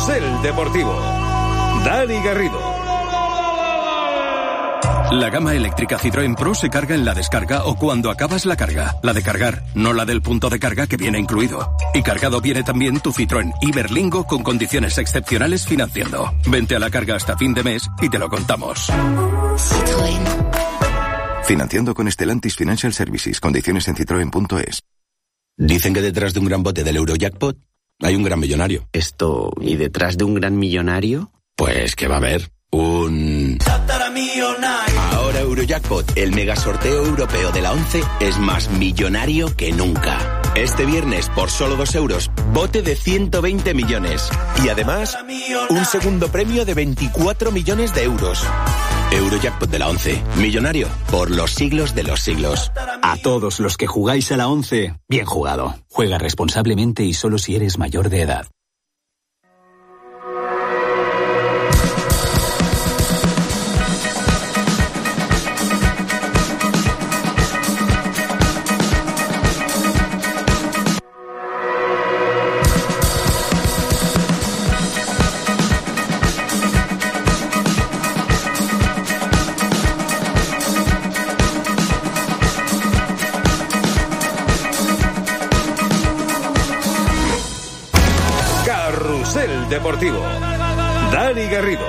Carrusel Deportivo. Dani Garrido. La gama eléctrica Citroën Pro se carga en la descarga o cuando acabas la carga. La de cargar, no la del punto de carga que viene incluido. Y cargado viene también tu Citroën Iberlingo con condiciones excepcionales financiando. Vente a la carga hasta fin de mes y te lo contamos. Citroën. Financiando con Stellantis Financial Services. Condiciones en citroen.es. Dicen que detrás de un gran bote del Eurojackpot hay un gran millonario. ¿Y detrás de un gran millonario? Pues que va a haber un... Ahora Eurojackpot, el mega sorteo europeo de la 11, es más millonario que nunca. Este viernes, por solo 2 euros, bote de 120 millones. Y además, un segundo premio de 24 millones de euros. Eurojackpot de la 11. Millonario por los siglos de los siglos. A todos los que jugáis a la 11, bien jugado. Juega responsablemente y solo si eres mayor de edad. Carrusel Deportivo. Dani Garrido.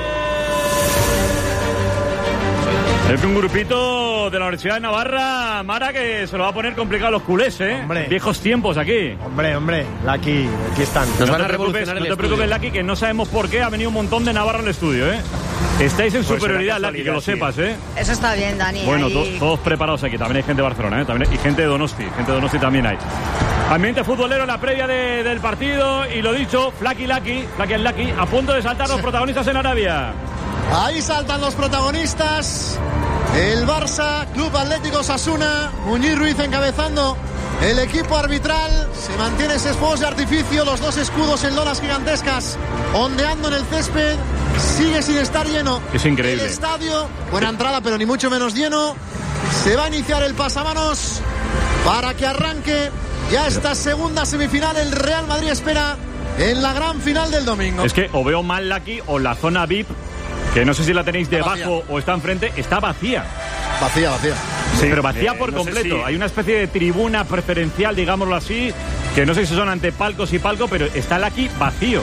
Es un grupito de la Universidad de Navarra, Mara, que se lo va a poner complicado a los culés, ¿eh? Hombre. Viejos tiempos aquí. Hombre, Lucky, aquí están. No te preocupes, Lucky, que no sabemos por qué ha venido un montón de Navarra al estudio, ¿eh? Estáis en superioridad, Lucky, que lo sepas, ¿eh? Eso está bien, Dani. Bueno, todos preparados aquí. También hay gente de Barcelona, ¿eh? También, y gente de Donosti. Gente de Donosti también hay. Ambiente futbolero en la previa del partido. Y lo dicho, Flaky and Lucky, a punto de saltar los protagonistas en Arabia. Ahí saltan los protagonistas. El Barça, Club Atlético Osasuna, Muñiz Ruiz encabezando el equipo arbitral. Se mantiene ese fuegos de artificio, los dos escudos en lonas gigantescas ondeando en el césped. Sigue sin estar lleno. Es increíble. El estadio, buena entrada, pero ni mucho menos lleno. Se va a iniciar el pasamanos para que arranque ya esta segunda semifinal. El Real Madrid espera en la gran final del domingo. Es que o veo mal, Lucky, o la zona VIP, que no sé si la tenéis debajo vacía o está enfrente, está vacía. Vacía. Sí, pero vacía por completo. Hay una especie de tribuna preferencial, digámoslo así, que no sé si son ante palcos y palco, pero está aquí vacío.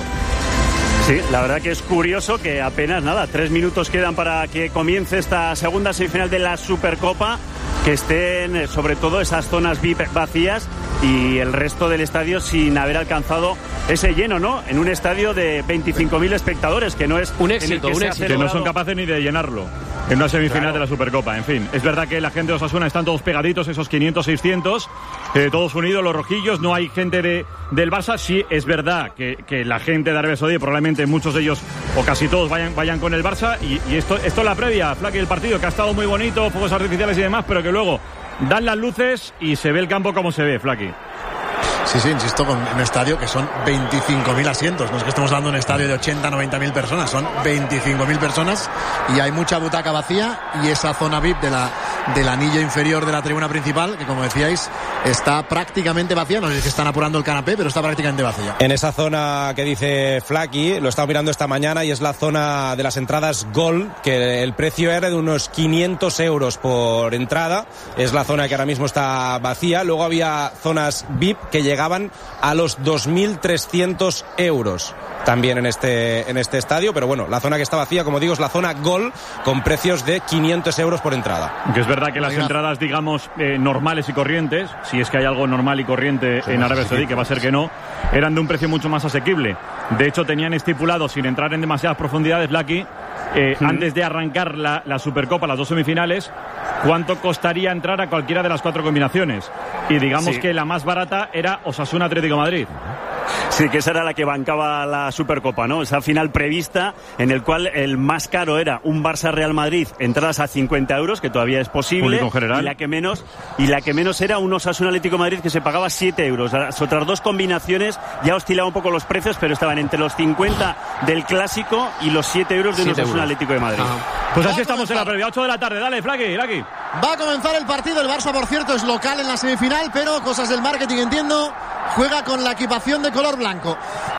Sí, la verdad que es curioso que apenas 3 minutos quedan para que comience esta segunda semifinal de la Supercopa, que estén sobre todo esas zonas VIP vacías y el resto del estadio sin haber alcanzado ese lleno, ¿no? En un estadio de 25.000 espectadores, que no es un éxito, que no son capaces ni de llenarlo en una semifinal de la Supercopa. En fin, es verdad que la gente de Osasuna están todos pegaditos, esos 500, 600, todos unidos, los rojillos, no hay gente del Barça. Sí, es verdad que la gente de Arabia Saudí, probablemente muchos de ellos, o casi todos, vayan con el Barça, y esto es la previa, Flaky, del partido, que ha estado muy bonito, fuegos artificiales y demás, pero que luego dan las luces y se ve el campo como se ve, Flaky. Sí, insisto, con un estadio que son 25.000 asientos. No es que estemos dando un estadio de 80, 90.000 personas, son 25.000 personas y hay mucha butaca vacía, y esa zona VIP del anillo inferior de la tribuna principal, que como decíais, está prácticamente vacía. No sé si están apurando el canapé, pero está prácticamente vacía. En esa zona que dice Flaky, lo he estado mirando esta mañana, y es la zona de las entradas Gold, que el precio era de unos 500 euros por entrada. Es la zona que ahora mismo está vacía. Luego había zonas VIP que llegaban a los 2.300 euros también en este estadio, pero bueno, la zona que está vacía, como digo, es la zona Gol, con precios de 500 euros por entrada. Que es verdad que las entradas, digamos, normales y corrientes, si es que hay algo normal y corriente en Arabia Saudí, que va a ser que no, eran de un precio mucho más asequible. De hecho, tenían estipulado, sin entrar en demasiadas profundidades, Lucky, antes de arrancar la Supercopa, las dos semifinales, cuánto costaría entrar a cualquiera de las 4 combinaciones. Y digamos que la más barata era Osasuna Atlético de Madrid. Sí, que esa era la que bancaba la Supercopa, ¿no? Esa final prevista, en el cual el más caro era un Barça-Real Madrid, entradas a 50 euros, que todavía es posible. General. Y la que menos era un Osasuna Atlético de Madrid, que se pagaba 7 euros. Las otras dos combinaciones ya oscilaban un poco los precios, pero estaban entre los 50 del clásico y los 7 euros de un Osasuna Atlético de Madrid. Pues así estamos en la previa, 8 de la tarde. Dale, Flaky. Va a comenzar el partido. El Barça, por cierto, es local en la semifinal, pero cosas del marketing, entiendo, juega con la equipación de color blanco.